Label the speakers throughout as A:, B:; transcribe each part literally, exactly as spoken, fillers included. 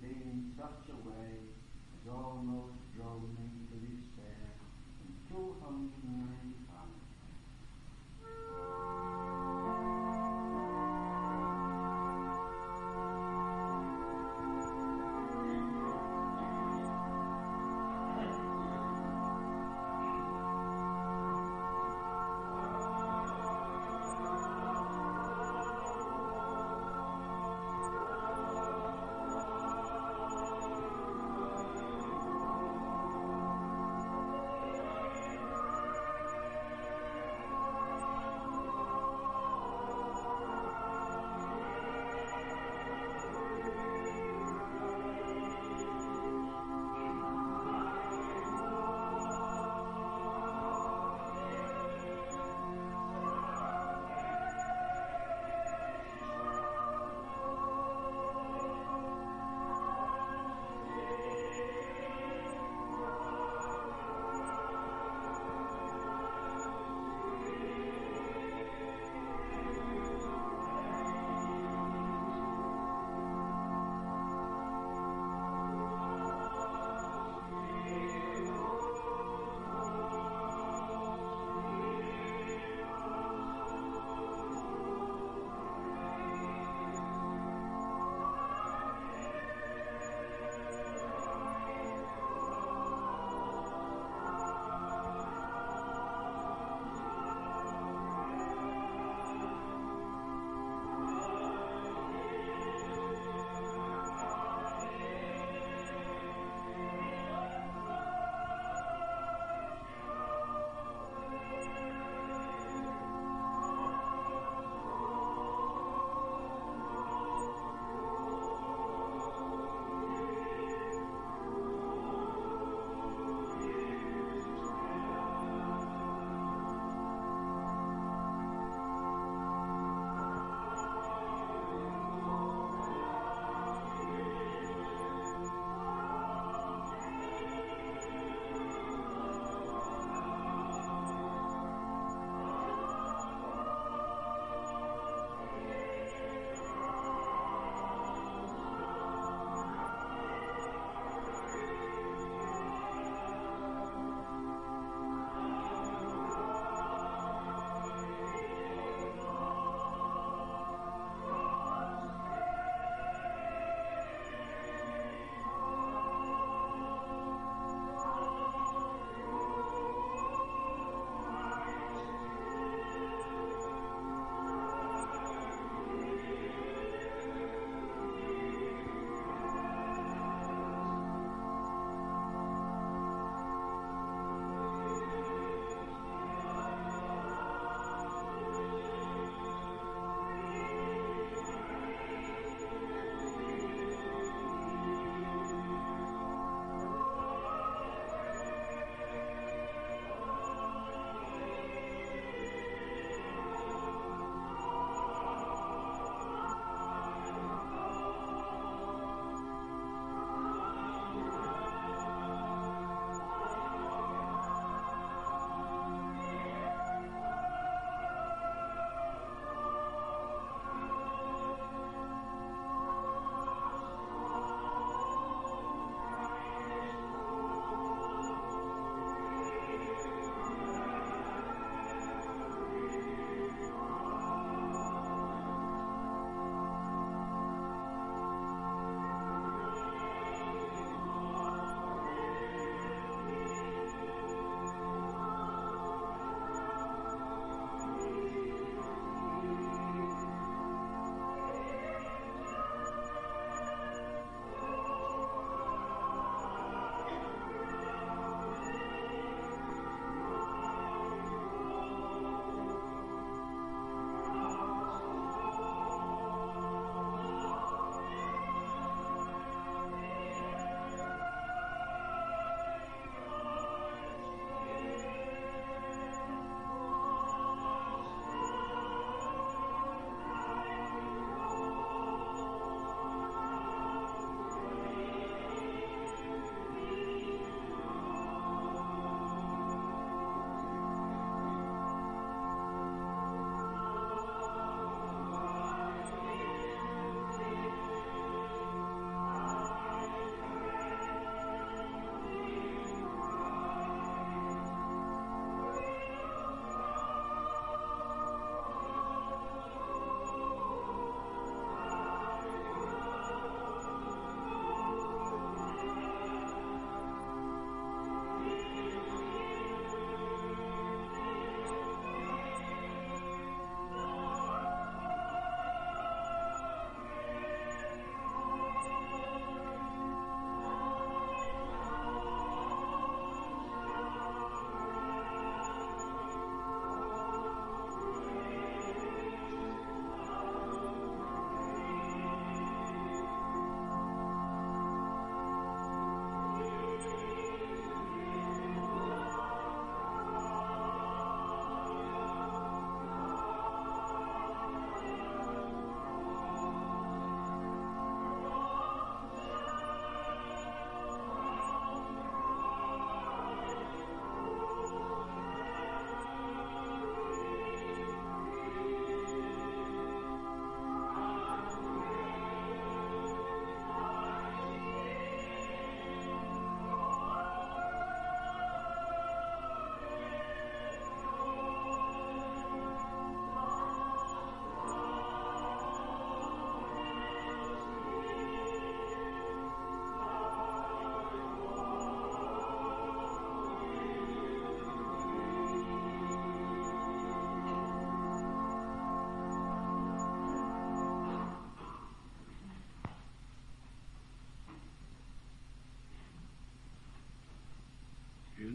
A: be in such a way as almost drove me to despair in two hundred ninety-five.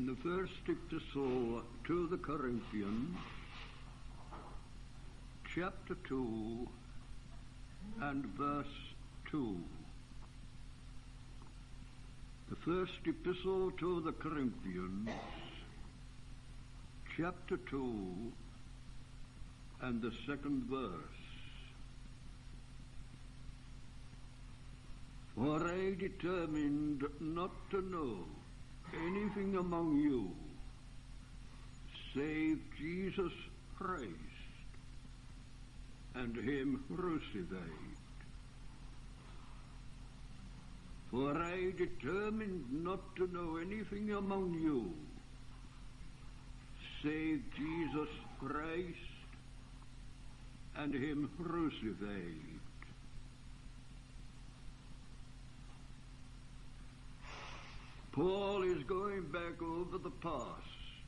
B: the first epistle to the Corinthians, chapter two and verse two. The first epistle to the Corinthians, chapter two and the second verse. For I determined not to know anything among you save Jesus Christ and him crucified. For I determined not to know anything among you save Jesus Christ and him crucified. Paul is going back over the past.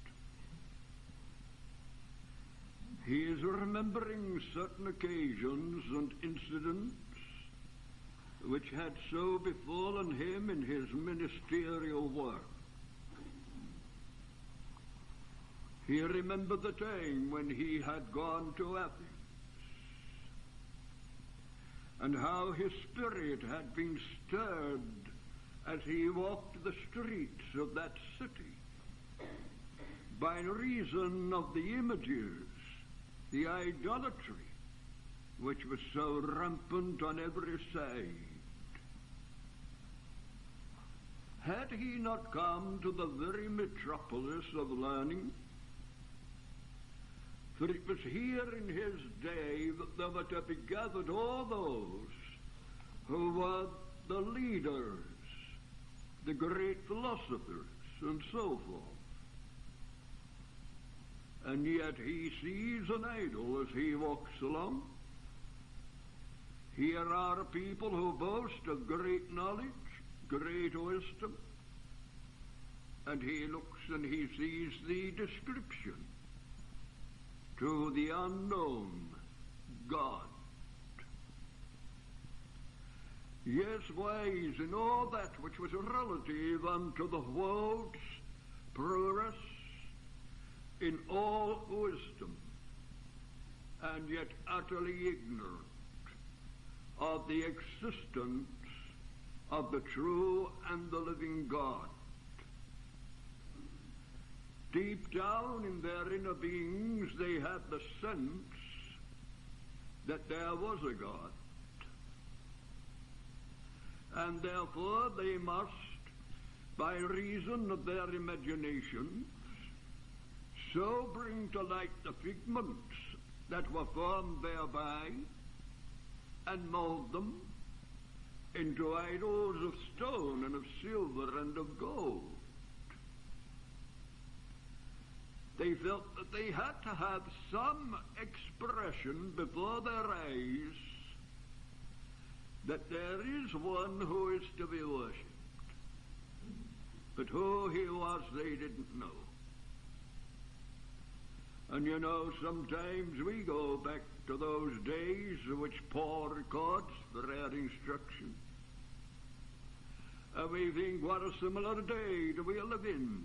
B: He is remembering certain occasions and incidents which had so befallen him in his ministerial work. He remembered the time when he had gone to Athens, and how his spirit had been stirred as he walked the streets of that city by reason of the images, the idolatry, which was so rampant on every side. Had he not come to the very metropolis of learning? For it was here in his day that there were to be gathered all those who were the leaders, the great philosophers, and so forth. And yet he sees an idol as he walks along. Here are people who boast of great knowledge, great wisdom, and he looks and he sees the description to the unknown God. Yes, wise in all that which was relative unto the world's progress, in all wisdom, and yet utterly ignorant of the existence of the true and the living God. Deep down in their inner beings they had the sense that there was a God. And therefore they must, by reason of their imaginations, so bring to light the figments that were formed thereby, and mold them into idols of stone and of silver and of gold. They felt that they had to have some expression before their eyes that there is one who is to be worshipped. But who he was, they didn't know. And you know, sometimes we go back to those days which Paul records for our instruction. And we think, what a similar day do we live in.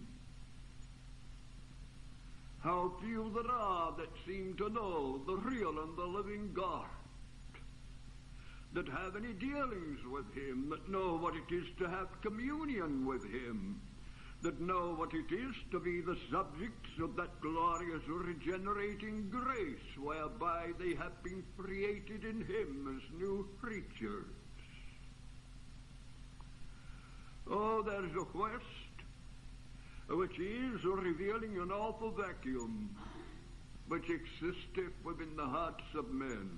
B: How few there are that seem to know the real and the living God, that have any dealings with him, that know what it is to have communion with him, that know what it is to be the subjects of that glorious regenerating grace whereby they have been created in him as new creatures. Oh, there's a quest which is revealing an awful vacuum which existeth within the hearts of men.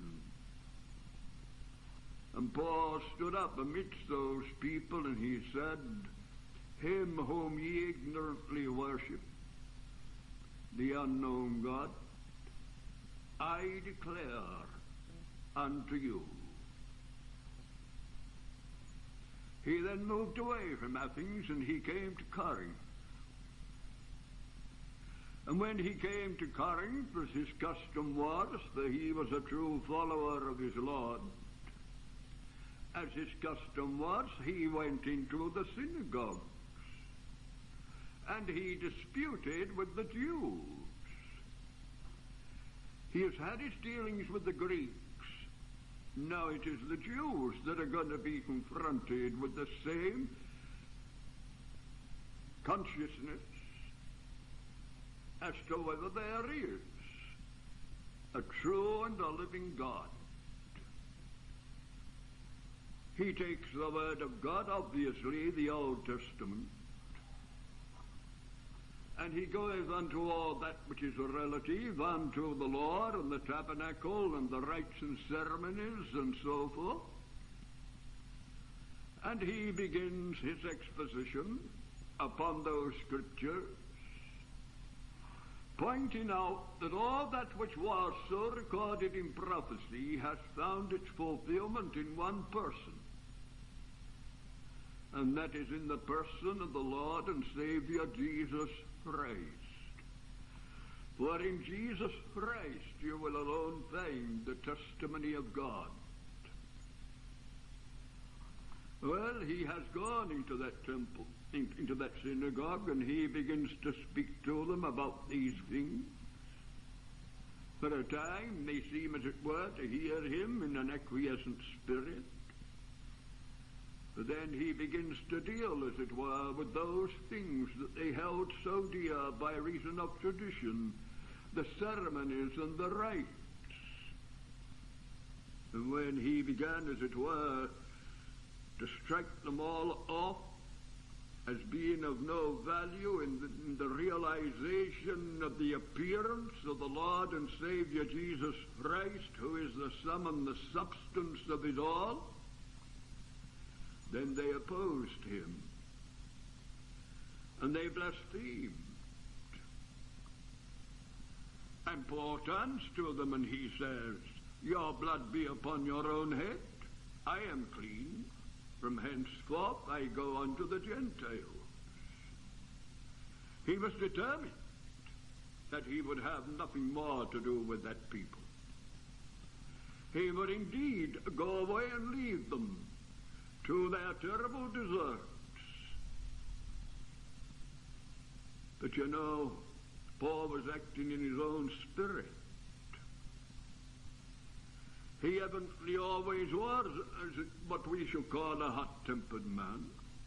B: And Paul stood up amidst those people and he said, him whom ye ignorantly worship, the unknown God, I declare unto you. He then moved away from Athens and he came to Corinth. And when he came to Corinth, as his custom was, for he was a true follower of his Lord, as his custom was, he went into the synagogues and he disputed with the Jews. He has had his dealings with the Greeks. Now it is the Jews that are going to be confronted with the same consciousness as to whether there is a true and a living God. He takes the Word of God, obviously the Old Testament, and he goes unto all that which is relative unto the Lord and the tabernacle and the rites and ceremonies and so forth. And he begins his exposition upon those scriptures, pointing out that all that which was so recorded in prophecy has found its fulfillment in one person, and that is in the person of the Lord and Savior Jesus Christ. For in Jesus Christ you will alone find the testimony of God. Well, he has gone into that temple, into that synagogue, and he begins to speak to them about these things. For a time they seem, as it were, to hear him in an acquiescent spirit. But then he begins to deal, as it were, with those things that they held so dear by reason of tradition, the ceremonies and the rites. And when he began, as it were, to strike them all off as being of no value in the, in the realization of the appearance of the Lord and Savior Jesus Christ, who is the sum and the substance of it all, then they opposed him, and they blasphemed. And Paul turns to them and he says, your blood be upon your own head. I am clean. From henceforth I go unto the Gentiles. He was determined that he would have nothing more to do with that people. He would indeed go away and leave them to their terrible deserts. But you know, Paul was acting in his own spirit. He evidently always was as what we shall call a hot-tempered man.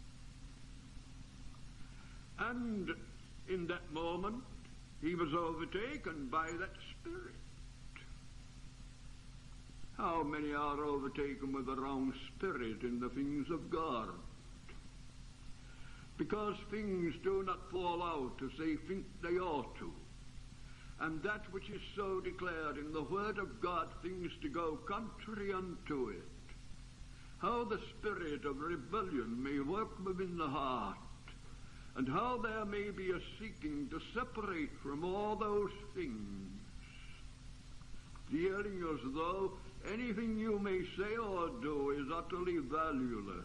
B: And in that moment, he was overtaken by that spirit. How many are overtaken with the wrong spirit in the things of God? Because things do not fall out as they think they ought to. And that which is so declared in the Word of God, things to go contrary unto it. How the spirit of rebellion may work within the heart, and how there may be a seeking to separate from all those things, feeling as though anything you may say or do is utterly valueless.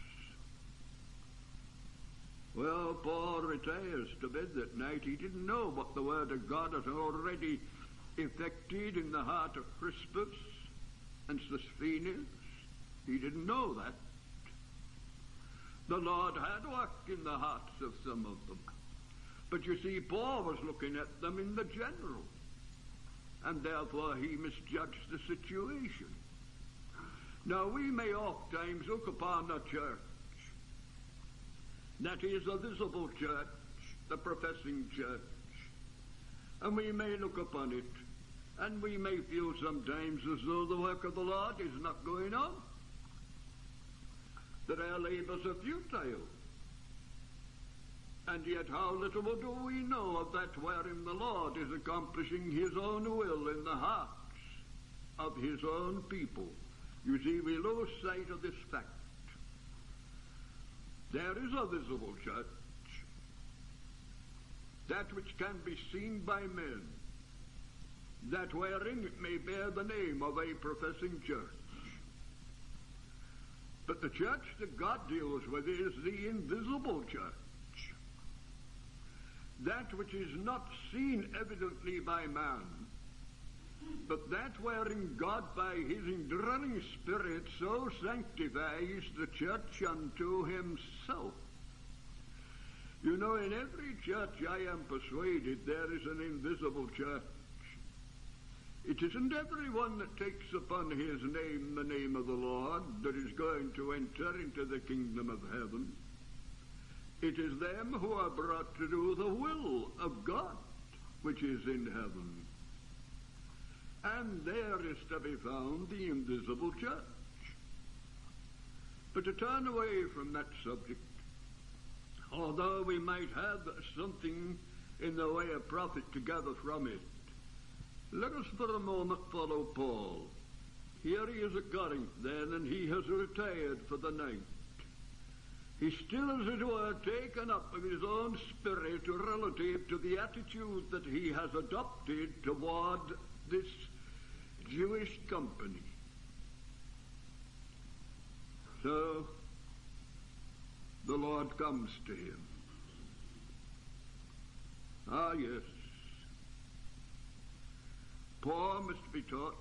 B: Well, Paul retires to bed that night. He didn't know what the Word of God had already effected in the heart of Crispus and Sosthenes. He didn't know that. The Lord had worked in the hearts of some of them. But you see, Paul was looking at them in the general, and therefore he misjudged the situation. Now, we may oft times look upon a church that is a visible church, the professing church, and we may look upon it, and we may feel sometimes as though the work of the Lord is not going on, that our labors are futile. And yet how little do we know of that wherein the Lord is accomplishing his own will in the hearts of his own people. You see, we lose sight of this fact. There is a visible church, that which can be seen by men, that wherein it may bear the name of a professing church. But the church that God deals with is the invisible church, that which is not seen evidently by man, but that wherein God by his indwelling Spirit so sanctifies the church unto himself. You know, in every church I am persuaded there is an invisible church. It isn't everyone that takes upon his name the name of the Lord that is going to enter into the kingdom of heaven. It is them who are brought to do the will of God, which is in heaven. And there is to be found the invisible church. But to turn away from that subject, although we might have something in the way of profit to gather from it, let us for a moment follow Paul. Here he is at Corinth then, and he has retired for the night. He's still, as it were, taken up of his own spirit relative to the attitude that he has adopted toward this Jewish company. So, the Lord comes to him. Ah, yes. Paul must be taught.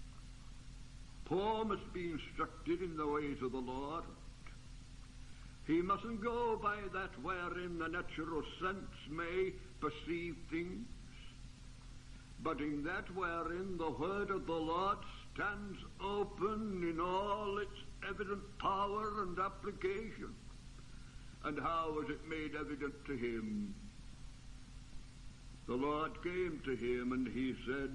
B: Paul must be instructed in the ways of the Lord. He mustn't go by that wherein the natural sense may perceive things, but in that wherein the word of the Lord stands open in all its evident power and application. And how was it made evident to him? The Lord came to him and he said,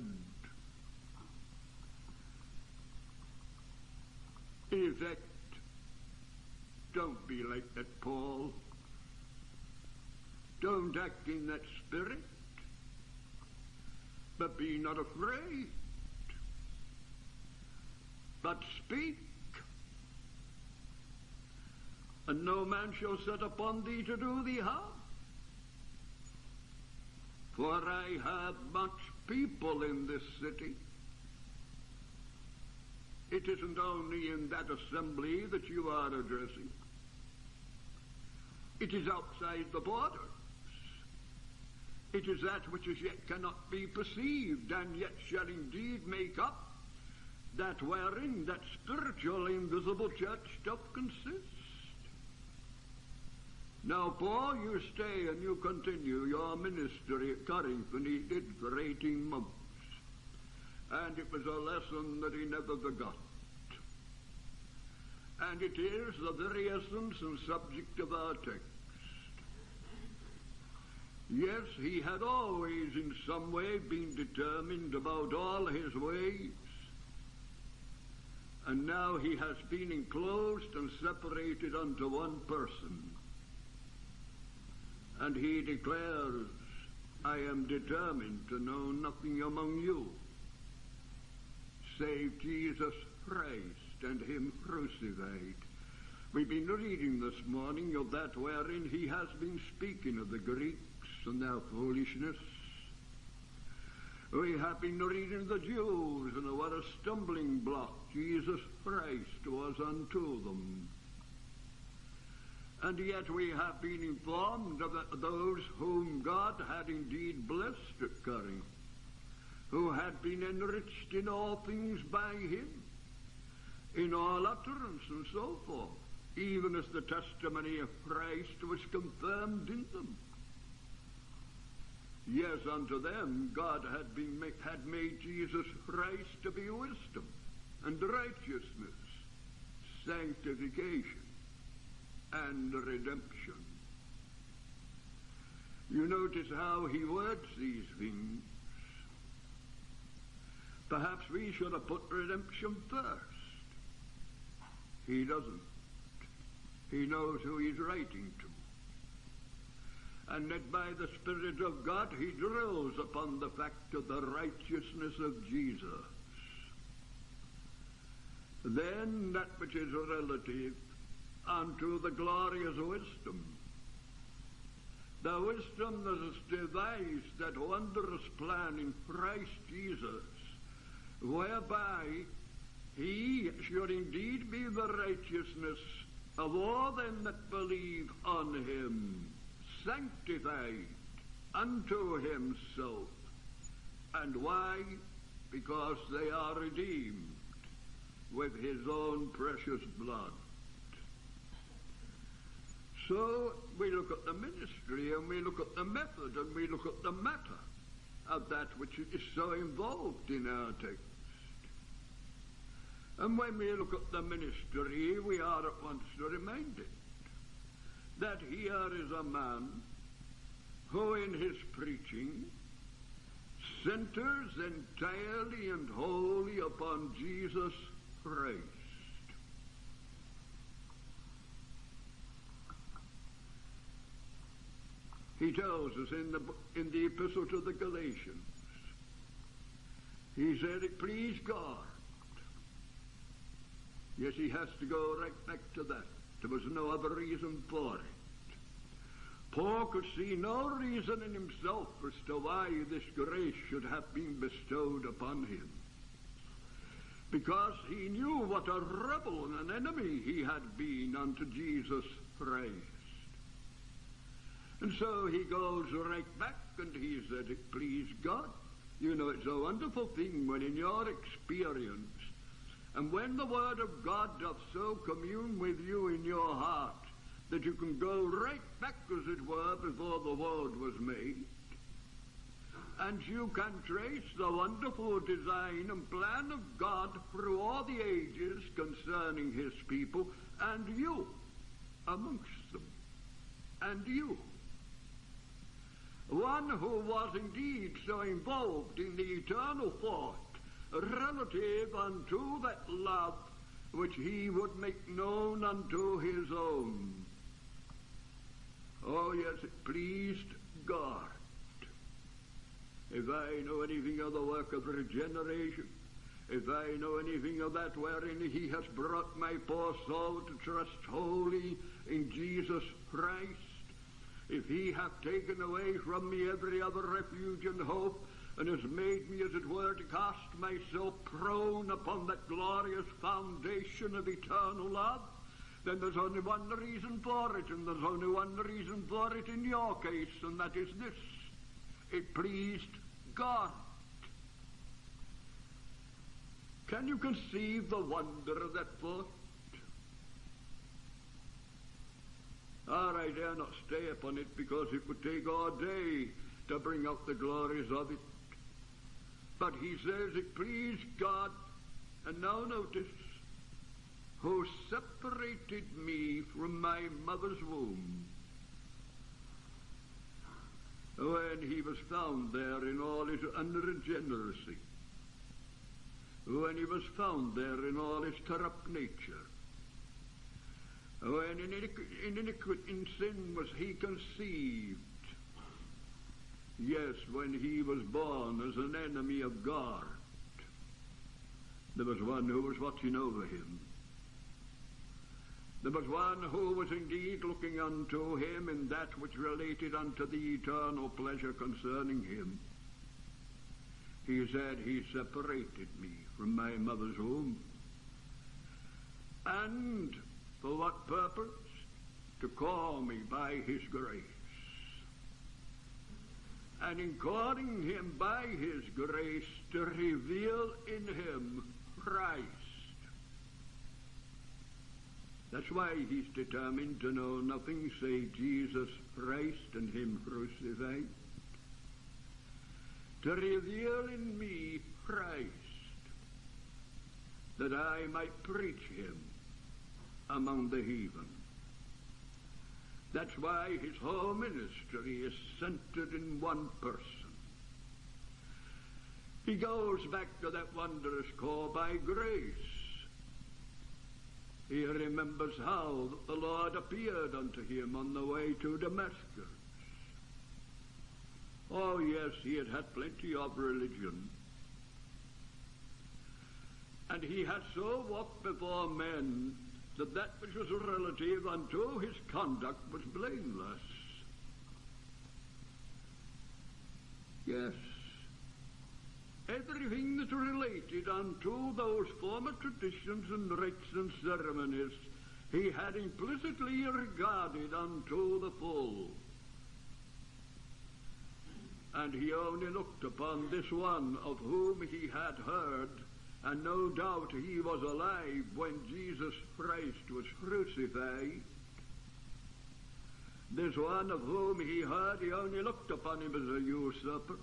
B: in effect, don't be like that, Paul. Don't act in that spirit, but be not afraid, but speak, and no man shall set upon thee to do thee harm. For I have much people in this city. It isn't only in that assembly that you are addressing. It is outside the borders. It is that which as yet cannot be perceived, and yet shall indeed make up that wherein that spiritual invisible church doth consist. Now, Paul, you stay and you continue your ministry at Corinth, and he did for eighteen months. And it was a lesson that he never forgot. And it is the very essence and subject of our text. Yes, he had always in some way been determined about all his ways, and now he has been enclosed and separated unto one person. And he declares, I am determined to know nothing among you save Jesus Christ and him crucified. We've been reading this morning of that wherein he has been speaking of the Greeks and their foolishness. We have been reading the Jews and what a stumbling block Jesus Christ was unto them. And yet we have been informed of those whom God had indeed blessed at Corinth, who had been enriched in all things by him, in all utterance and so forth, even as the testimony of Christ was confirmed in them. Yes, unto them God had been had made Jesus Christ to be wisdom and righteousness, sanctification, and redemption. You notice how he words these things. Perhaps we should have put redemption first. He doesn't. He knows who he's writing to. And that by the Spirit of God he drills upon the fact of the righteousness of Jesus. Then that which is relative unto the glorious wisdom. The wisdom that has devised that wondrous plan in Christ Jesus, whereby he should indeed be the righteousness of all them that believe on him, sanctified unto himself. And why? Because they are redeemed with his own precious blood. So we look at the ministry, and we look at the method, and we look at the matter of that which is so involved in our text. And when we look at the ministry, we are at once reminded that here is a man who in his preaching centers entirely and wholly upon Jesus Christ. He tells us in the, in the epistle to the Galatians, he said it pleased God. Yes, he has to go right back to that. There was no other reason for it. Paul could see no reason in himself as to why this grace should have been bestowed upon him, because he knew what a rebel and an enemy he had been unto Jesus Christ. And so he goes right back and he said, it pleased God. You know, it's a wonderful thing when in your experience, and when the Word of God doth so commune with you in your heart, that you can go right back, as it were, before the world was made, and you can trace the wonderful design and plan of God through all the ages concerning his people, and you amongst them, and you. One who was indeed so involved in the eternal thought relative unto that love which he would make known unto his own. Oh yes, it pleased God. If I know anything of the work of regeneration, if I know anything of that wherein he has brought my poor soul to trust wholly in Jesus Christ, if he hath taken away from me every other refuge and hope, and has made me, as it were, to cast myself prone upon that glorious foundation of eternal love, then there's only one reason for it, and there's only one reason for it in your case, and that is this: it pleased God. Can you conceive the wonder of that thought? Or I dare not stay upon it, because it would take all day to bring out the glories of it. But he says it pleased God, and now notice, who separated me from my mother's womb, when he was found there in all his unregeneracy, when he was found there in all his corrupt nature, when in, iniqu- in, iniqu- in sin was he conceived. Yes, when he was born as an enemy of God, there was one who was watching over him. There was one who was indeed looking unto him in that which related unto the eternal pleasure concerning him. He said, he separated me from my mother's womb. And for what purpose? To call me by his grace. And in calling him by his grace, to reveal in him Christ. That's why he's determined to know nothing save Jesus Christ and him crucified. To reveal in me Christ, that I might preach him among the heathen. That's why his whole ministry is centered in one person. He goes back to that wondrous call by grace. He remembers how the Lord appeared unto him on the way to Damascus. Oh yes, he had had plenty of religion. And he had so walked before men that that which was relative unto his conduct was blameless. Yes, everything that related unto those former traditions and rites and ceremonies, he had implicitly regarded unto the full. And he only looked upon this one of whom he had heard, and no doubt he was alive when Jesus Christ was crucified. This one of whom he heard, he only looked upon him as a usurper.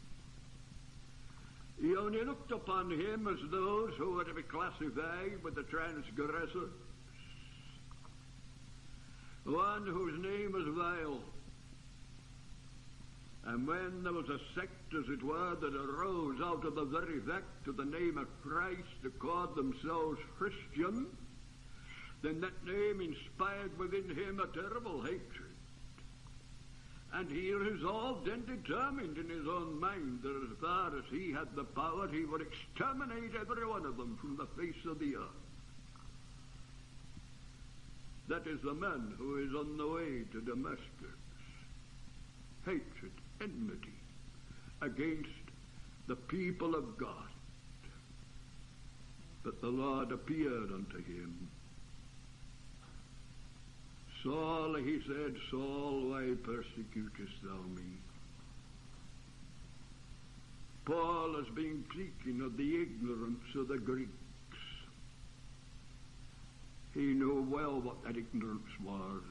B: He only looked upon him as those who were to be classified with the transgressors. One whose name was vile. And when there was a sect, as it were, that arose out of the very fact of the name of Christ to call themselves Christian, then that name inspired within him a terrible hatred. And he resolved and determined in his own mind that as far as he had the power, he would exterminate every one of them from the face of the earth. That is the man who is on the way to Damascus. Hatred, enmity against the people of God. But the Lord appeared unto him. Saul, he said, Saul, why persecutest thou me? Paul has been speaking of the ignorance of the Greeks. He knew well what that ignorance was.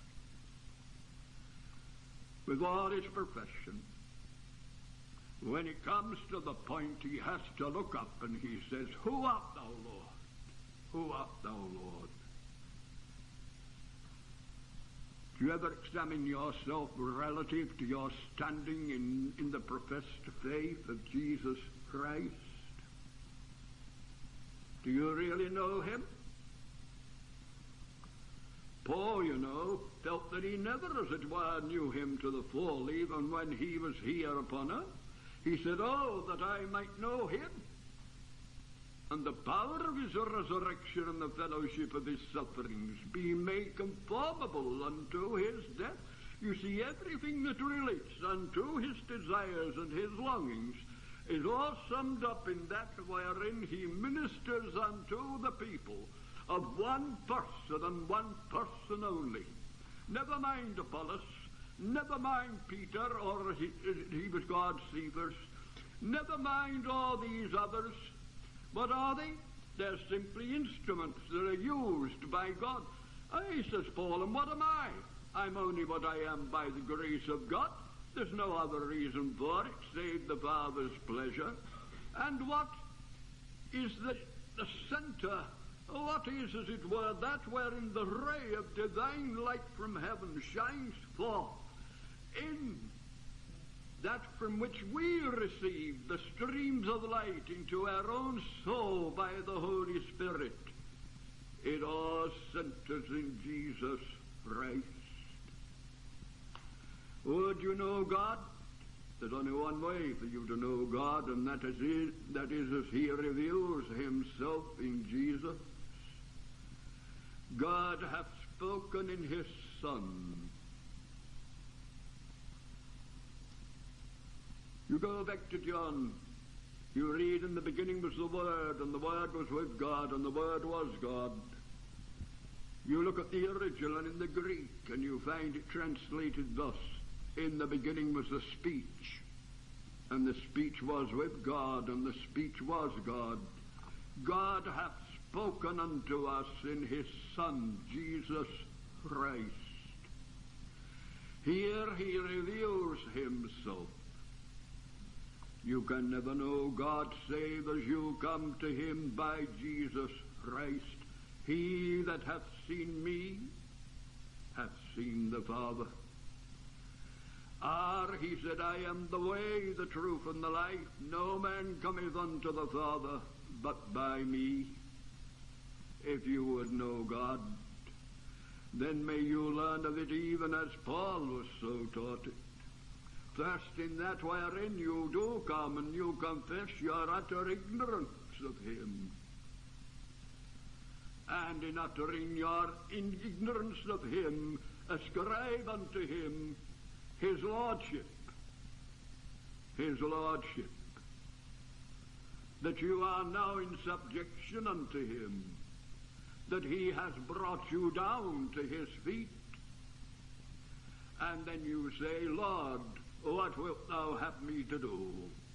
B: With all his profession, when it comes to the point, he has to look up and he says, Who art thou, Lord? Who art thou, Lord? Do you ever examine yourself relative to your standing in, in the professed faith of Jesus Christ? Do you really know him? Paul, you know, felt that he never, as it were, knew him to the full, even when he was here upon earth. He said, Oh, that I might know him, and the power of his resurrection and the fellowship of his sufferings, be made conformable unto his death. You see, everything that relates unto his desires and his longings is all summed up in that wherein he ministers unto the people of one person and one person only. Never mind Apollos, never mind Peter, or he, he was God's Cephas, never mind all these others. What are they? They're simply instruments that are used by God. Aye, says Paul, and what am I? I'm only what I am by the grace of God. There's no other reason for it, save the Father's pleasure. And what is the, the center? What is, as it were, that wherein the ray of divine light from heaven shines forth in that from which we receive the streams of light into our own soul by the Holy Spirit? It all centers in Jesus Christ. Would you know God? There's only one way for you to know God, and that is, it, that is as he reveals himself in Jesus. God hath spoken in his Son. You go back to John. You read, in the beginning was the Word, and the Word was with God, and the Word was God. You look at the original and in the Greek, and you find it translated thus: in the beginning was the speech, and the speech was with God, and the speech was God. God hath spoken unto us in his Son, Jesus Christ. Here he reveals himself. You can never know God save as you come to him by Jesus Christ. He that hath seen me hath seen the Father. Ah, he said, I am the way, the truth, and the life. No man cometh unto the Father but by me. If you would know God, then may you learn of it even as Paul was so taught it. First, in that wherein you do come and you confess your utter ignorance of him. And in uttering your ignorance of him, ascribe unto him his lordship. His lordship. That you are now in subjection unto him. That he has brought you down to his feet. And then you say, Lord, what wilt thou have me to do?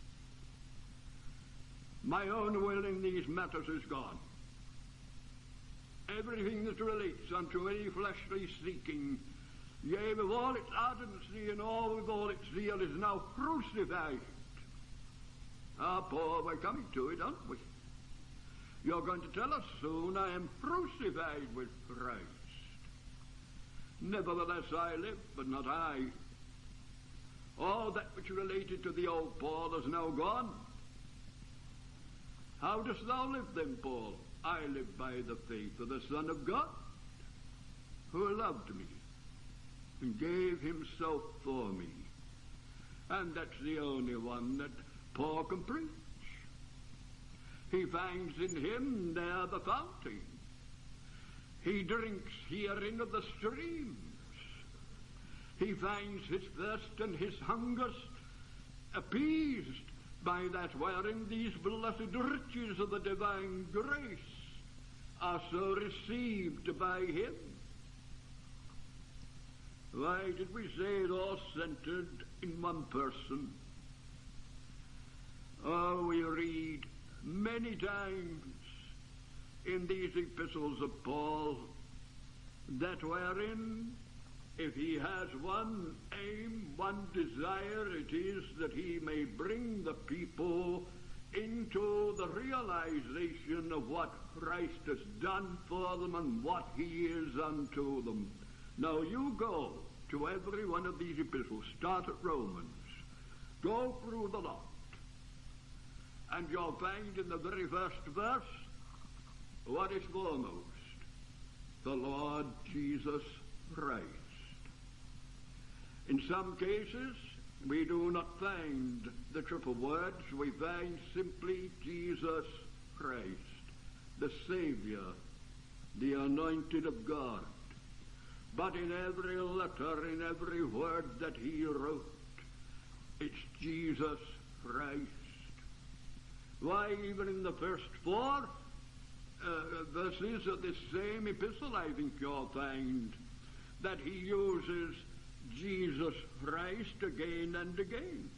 B: My own will in these matters is gone. Everything that relates unto any fleshly seeking, yea, with all its ardency and all with all its zeal, is now crucified. Ah, Paul, we're coming to it, aren't we? You're going to tell us soon, I am crucified with Christ. Nevertheless I live, but not I. All that which related to the old Paul is now gone. How dost thou live then, Paul? I live by the faith of the Son of God, who loved me and gave himself for me. And that's the only one that Paul can preach. He finds in him there the fountain. He drinks herein of the streams. He finds his thirst and his hunger appeased by that wherein these blessed riches of the divine grace are so received by him. Why did we say it all centered in one person? Oh, we read many times in these epistles of Paul that wherein, if he has one aim, one desire, it is that he may bring the people into the realization of what Christ has done for them and what he is unto them. Now you go to every one of these epistles, start at Romans, go through the lot, and you'll find in the very first verse what is foremost: the Lord Jesus Christ. In some cases, we do not find the triple words. We find simply Jesus Christ, the Savior, the anointed of God. But in every letter, in every word that he wrote, it's Jesus Christ. Why, even in the first four uh, verses of this same epistle, I think you'll find that he uses Jesus Christ again and again.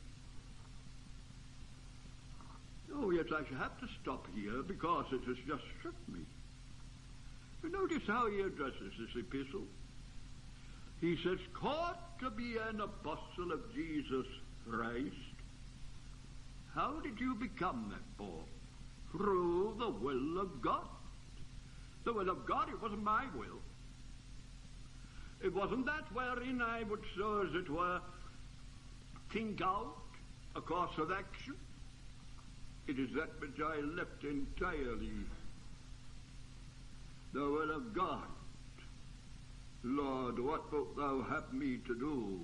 B: Oh, yes, I shall have to stop here because it has just struck me. You notice how he addresses this epistle. He says, called to be an apostle of Jesus Christ. How did you become that, Paul? Through the will of God. The will of God, it wasn't my will. It wasn't that wherein I would, so as it were, think out a course of action. It is that which I left entirely. The will of God. Lord, what wilt thou have me to do?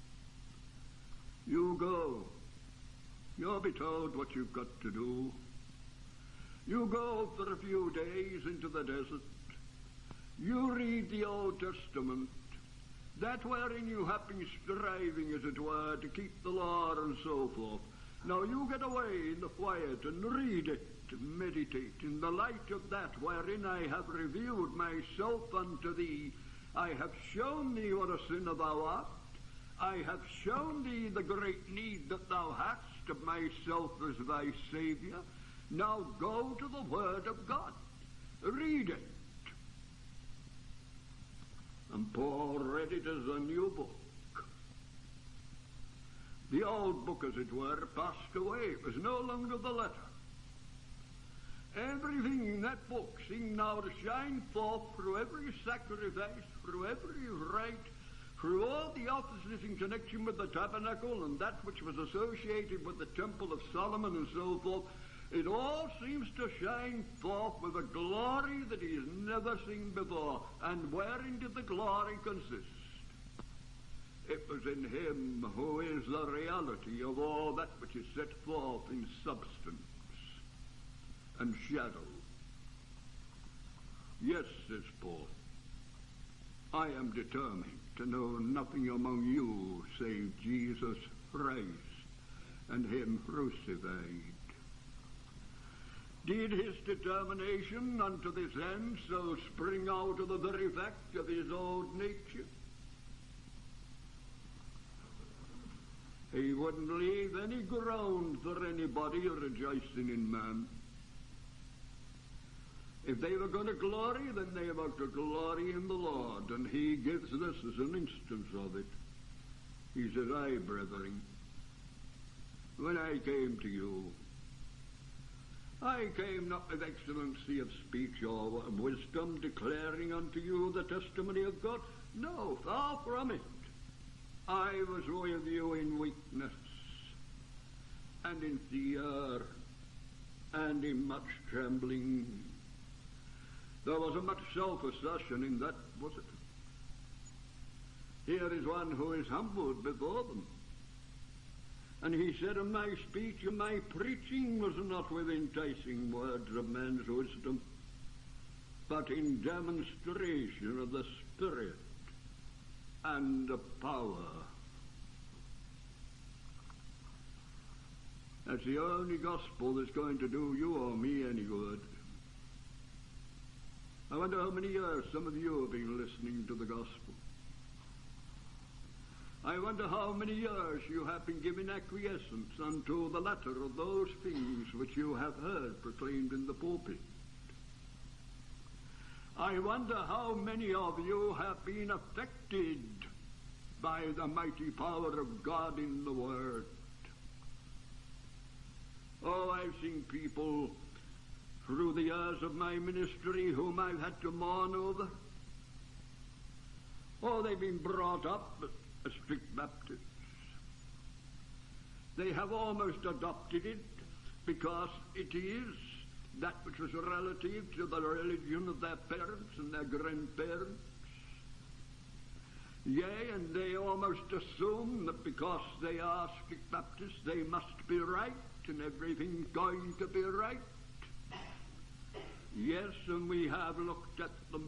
B: You go. You'll be told what you've got to do. You go for a few days into the desert. You read the Old Testament, that wherein you have been striving, as it were, to keep the law and so forth. Now you get away in the quiet and read it, meditate in the light of that wherein I have revealed myself unto thee. I have shown thee what a sinner thou art. I have shown thee the great need that thou hast of myself as thy Savior. Now go to the Word of God. Read it. And Paul read it as a new book. The old book, as it were, passed away. It was no longer the letter. Everything in that book seemed now to shine forth through every sacrifice, through every rite, through all the offices in connection with the tabernacle and that which was associated with the temple of Solomon and so forth. It all seems to shine forth with a glory that he has never seen before. And wherein did the glory consist? It was in him who is the reality of all that which is set forth in substance and shadow. Yes, says Paul, I am determined to know nothing among you save Jesus Christ and him crucified. Did his determination unto this end so spring out of the very fact of his old nature? He wouldn't leave any ground for anybody rejoicing in man. If they were going to glory, then they were to glory in the Lord. And he gives this as an instance of it. He says, "Aye, brethren, when I came to you, I came not with excellency of speech or wisdom, declaring unto you the testimony of God. No, far from it. I was with you in weakness, and in fear, and in much trembling." There wasn't much self-assertion in that, was it? Here is one who is humbled before them. And he said, "And my speech and my preaching was not with enticing words of man's wisdom, but in demonstration of the Spirit and of power." That's the only gospel that's going to do you or me any good. I wonder how many years some of you have been listening to the gospel. I wonder how many years you have been giving acquiescence unto the latter of those things which you have heard proclaimed in the pulpit. I wonder how many of you have been affected by the mighty power of God in the Word. Oh, I've seen people through the years of my ministry whom I've had to mourn over. Oh, they've been brought up as strict Baptists. They have almost adopted it because it is that which was relative to the religion of their parents and their grandparents. Yea, and they almost assume that because they are strict Baptists, they must be right and everything's going to be right. Yes, and we have looked at them,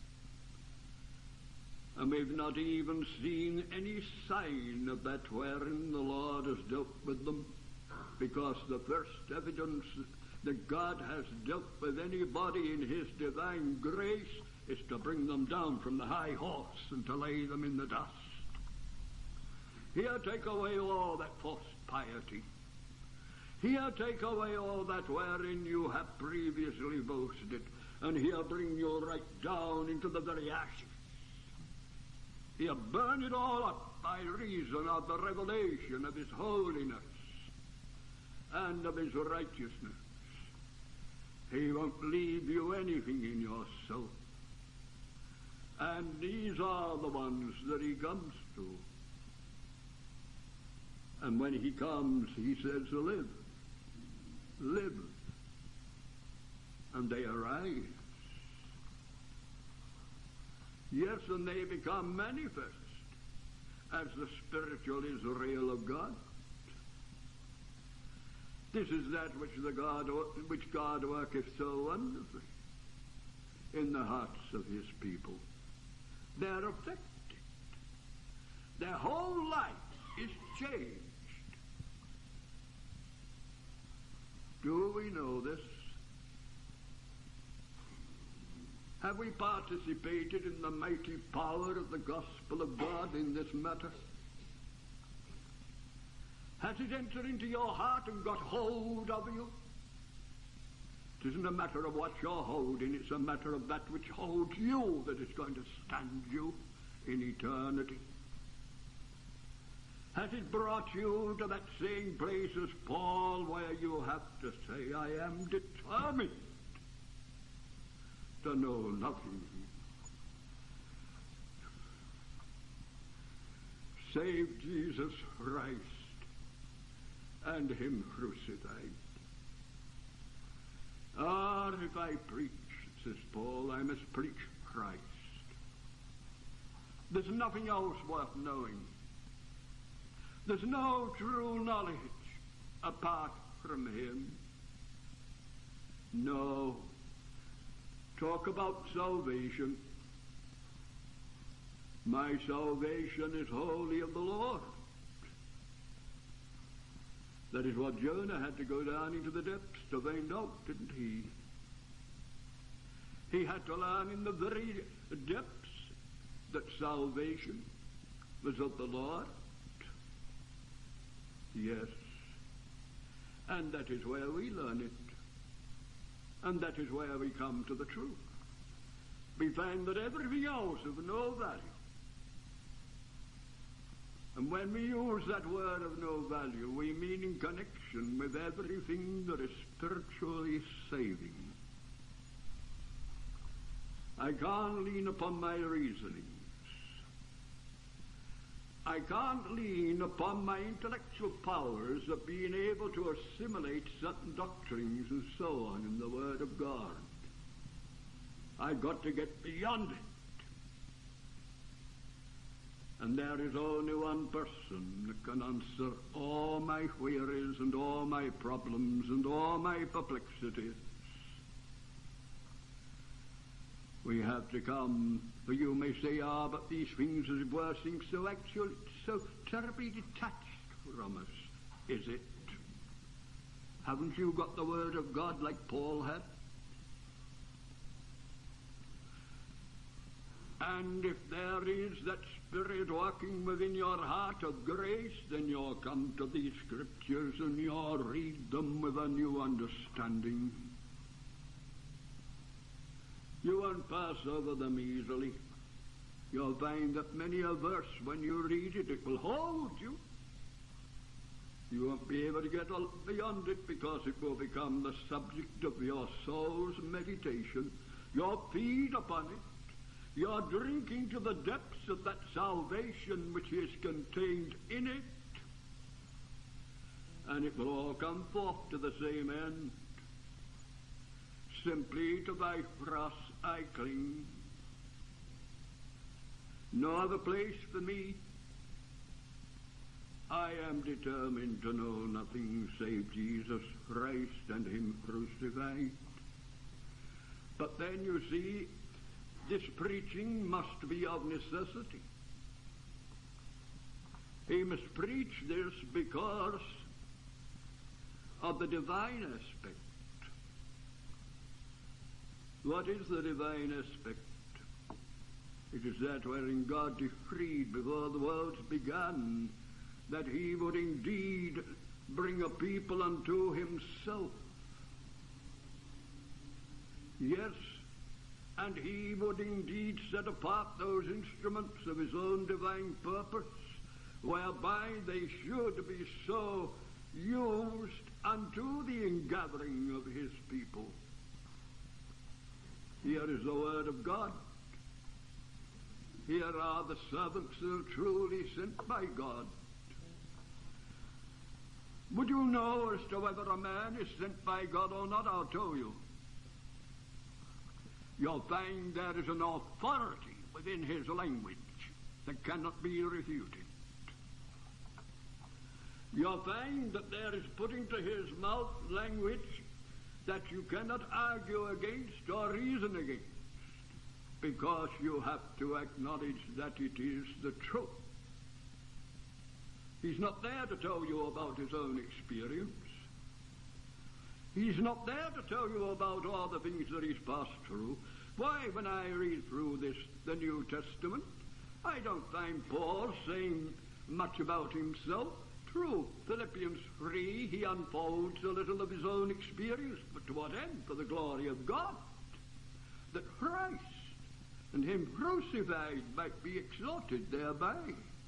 B: and we've not even seen any sign of that wherein the Lord has dealt with them, because the first evidence that God has dealt with anybody in his divine grace is to bring them down from the high horse and to lay them in the dust. Here, take away all that false piety. Here, take away all that wherein you have previously boasted, and here bring you right down into the very ashes. Here, burn it all up by reason of the revelation of his holiness and of his righteousness. He won't leave you anything in your soul. And these are the ones that he comes to. And when he comes, he says, live. Live. And they arise. Yes, and they become manifest as the spiritual Israel of God. This is that which the God which God worketh so wonderfully in the hearts of his people. They're affected. Their whole life is changed. Do we know this? Have we participated in the mighty power of the gospel of God in this matter? Has it entered into your heart and got hold of you? It isn't a matter of what you're holding, it's a matter of that which holds you that is going to stand you in eternity. Has it brought you to that same place as Paul, where you have to say, I am determined to know nothing save Jesus Christ and him crucified? Ah, if I preach, says Paul, I must preach Christ. There's nothing else worth knowing. There's no true knowledge apart from him. No. Talk about salvation. My salvation is wholly of the Lord. That is what Jonah had to go down into the depths to find out, didn't he? He had to learn in the very depths that salvation was of the Lord. Yes. And that is where we learn it. And that is where we come to the truth. We find that everything else of no value. And when we use that word of no value, we mean in connection with everything that is spiritually saving. I can't lean upon my reasonings. I can't lean upon my intellectual powers of being able to assimilate certain doctrines and so on in the Word of God. I've got to get beyond it. And there is only one person that can answer all my queries and all my problems and all my perplexities. We have to come, for you may say, ah, but these things, as it were, seem so actual, so terribly detached from us. Is it? Haven't you got the Word of God like Paul had? And if there is that Spirit working within your heart of grace, then you'll come to these Scriptures and you'll read them with a new understanding. You won't pass over them easily. You'll find that many a verse, when you read it, it will hold you. You won't be able to get beyond it because it will become the subject of your soul's meditation. You'll feed upon it. You're drinking to the depths of that salvation which is contained in it. And it will all come forth to the same end. Simply to thy cross I cling. No other place for me. I am determined to know nothing save Jesus Christ and him crucified. But then you see, this preaching must be of necessity. He must preach this because of the divine aspect. What is the divine aspect? It is that wherein God decreed before the worlds began that he would indeed bring a people unto himself. Yes, and he would indeed set apart those instruments of his own divine purpose, whereby they should be so used unto the ingathering of his people. Here is the Word of God. Here are the servants who are truly sent by God. Would you know as to whether a man is sent by God or not? I'll tell you. You'll find there is an authority within his language that cannot be refuted. You'll find that there is put into his mouth language that you cannot argue against or reason against, because you have to acknowledge that it is the truth. He's not there to tell you about his own experience. He's not there to tell you about all the things that he's passed through. Why, when I read through this, the New Testament, I don't find Paul saying much about himself. True, Philippians three, he unfolds a little of his own experience, but to what end? For the glory of God, that Christ and him crucified might be exalted thereby.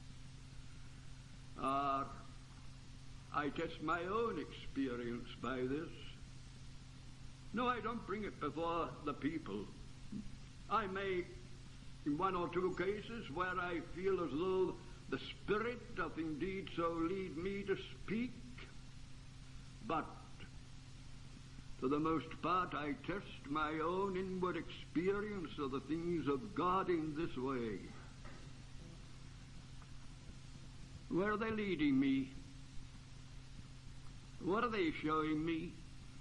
B: Uh, I test my own experience by this. No, I don't bring it before the people. I may, in one or two cases where I feel as though the Spirit doth indeed so lead me to speak, but for the most part I test my own inward experience of the things of God in this way. Where are they leading me? What are they showing me?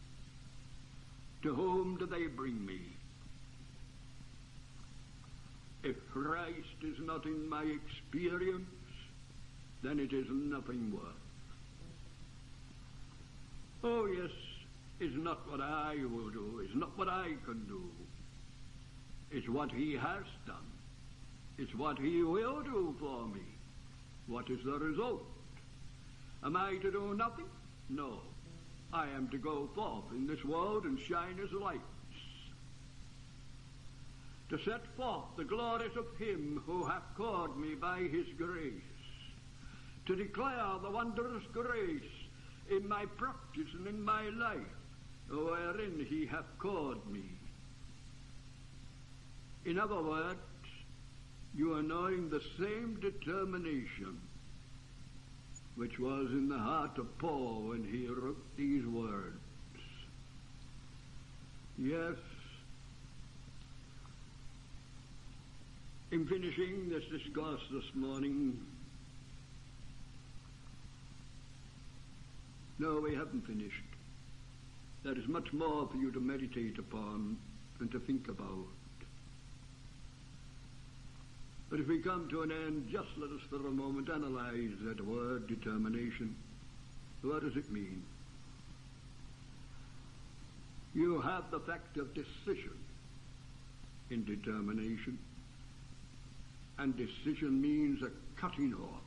B: To whom do they bring me? If Christ is not in my experience, then it is nothing worth. Oh yes, it's not what I will do, it's not what I can do. It's what he has done. It's what he will do for me. What is the result? Am I to do nothing? No. I am to go forth in this world and shine as lights, to set forth the glories of him who hath called me by his grace, to declare the wondrous grace in my practice and in my life, wherein he hath called me. In other words, you are knowing the same determination which was in the heart of Paul when he wrote these words. Yes, in finishing this discourse this morning, no, we haven't finished. There is much more for you to meditate upon and to think about. But if we come to an end, just let us for a moment analyze that word, determination. What does it mean? You have the fact of decision in determination. And decision means a cutting off.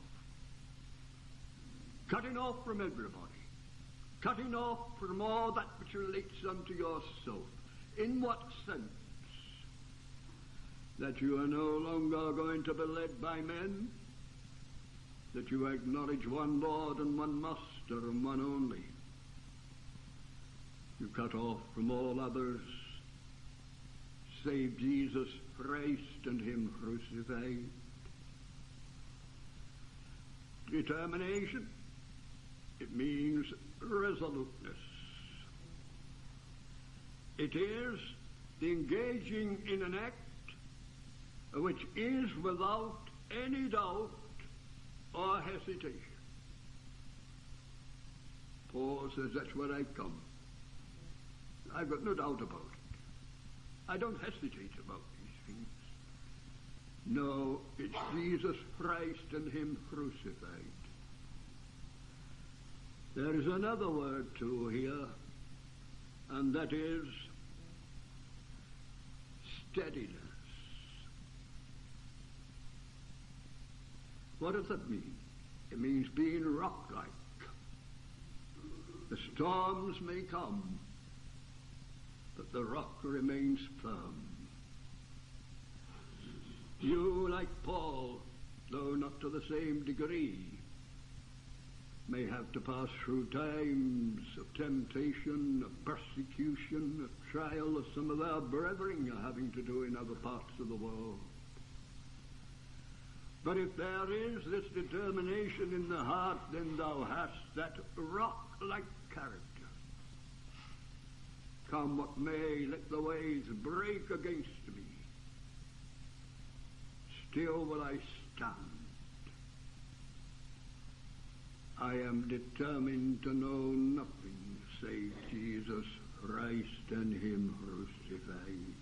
B: Cutting off from everybody. Cutting off from all that which relates unto yourself. In what sense? That you are no longer going to be led by men, that you acknowledge one Lord and one Master and one only. You cut off from all others, save Jesus Christ and him crucified. Determination, it means resoluteness. It is the engaging in an act which is without any doubt or hesitation. Paul says, that's where I've come. I've got no doubt about it. I don't hesitate about these things. No, it's Jesus Christ and him crucified. There is another word too here, and that is steadiness. What does that mean? It means being rock-like. The storms may come, but the rock remains firm. You, like Paul, though not to the same degree, may have to pass through times of temptation, of persecution, of trial, as some of our brethren are having to do in other parts of the world. But if there is this determination in the heart, then thou hast that rock-like character. Come what may, let the waves break against me. Still will I stand. I am determined to know nothing save Jesus Christ and him crucified.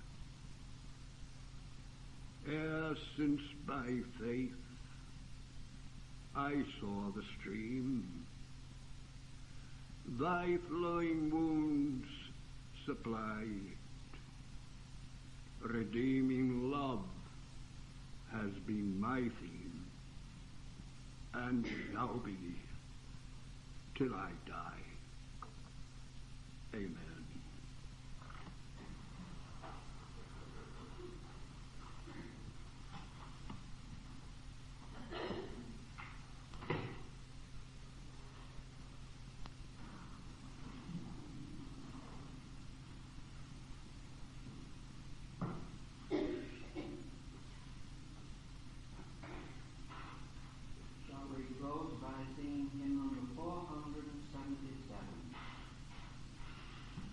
B: Ere since by faith I saw the stream, thy flowing wounds supplied, redeeming love has been my theme, and shall be till I die. Amen.
A: By singing hymn number four hundred seventy-seven.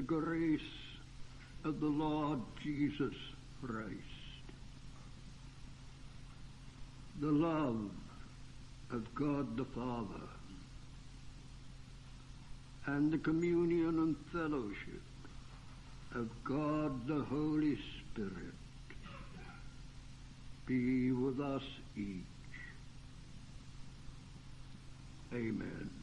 B: grace of the Lord Jesus Christ, the love of God the Father, and the communion and fellowship of God the Holy Spirit be with us each. Amen.